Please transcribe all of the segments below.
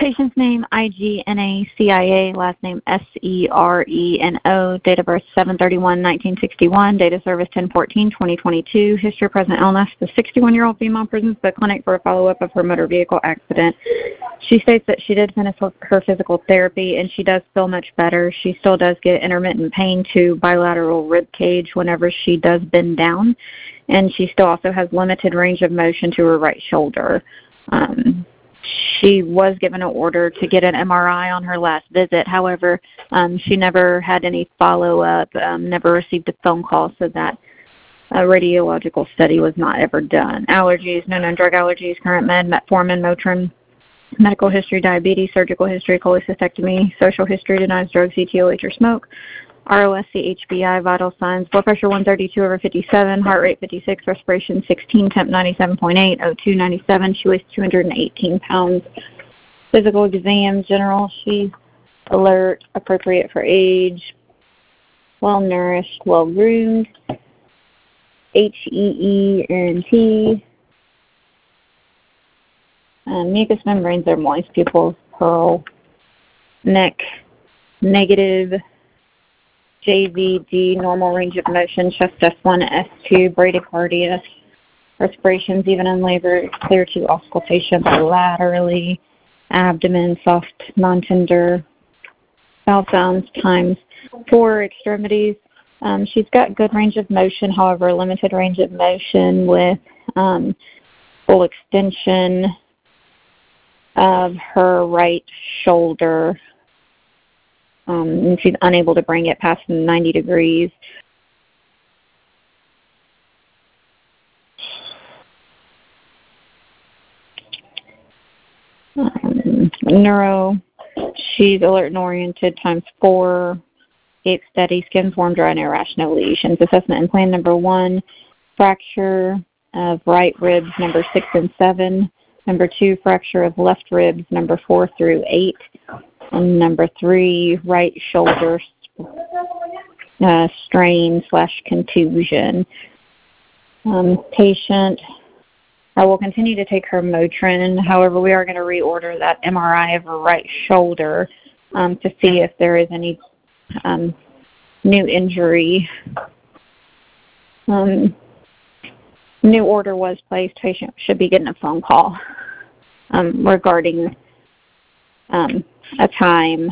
Patient's name, IGNACIA, last name SERENO, date of birth 7/31/1961, date of service 10/14/2022, history of present illness. The 61-year-old female presents the clinic for a follow-up of her motor vehicle accident. She states that she did finish her physical therapy and she does feel much better. She still does get intermittent pain to bilateral rib cage whenever she does bend down, and she still also has limited range of motion to her right shoulder. She was given an order to get an MRI on her last visit. However, she never had any follow-up, never received a phone call, so that a radiological study was not ever done. Allergies, no known drug allergies, current med, metformin, Motrin, medical history, diabetes, surgical history, cholecystectomy, social history, denies drugs, ETOH, or smoke. ROSC, HBI, vital signs, blood pressure 132/57, heart rate 56, respiration 16, temp 97.8, O2 97, she weighs 218 pounds. Physical exam, general, she's alert, appropriate for age, well-nourished, well-groomed, HEENT, mucous membranes are moist, pupils pearl, neck negative, JVD, normal range of motion, chest S1, S2, bradycardia, respirations even in labor, clear to auscultation bilaterally, abdomen, soft, non-tender, bowel sounds times 4, extremities. She's got good range of motion, however, limited range of motion with full extension of her right shoulder. And she's unable to bring it past 90 degrees. Neuro, she's alert and oriented times 4. Gait steady, skin's warm, dry, and irrational lesions. Assessment and plan number 1, fracture of right ribs number 6 and 7. Number 2, fracture of left ribs number 4 through 8. And number 3, right shoulder strain/contusion. Patient, I will continue to take her Motrin. However, we are going to reorder that MRI of her right shoulder to see if there is any new injury. New order was placed. Patient should be getting a phone call regarding a time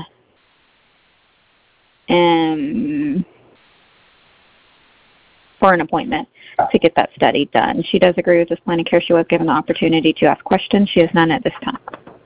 for an appointment to get that study done. She does agree with this plan of care. She was given the opportunity to ask questions. She has none at this time.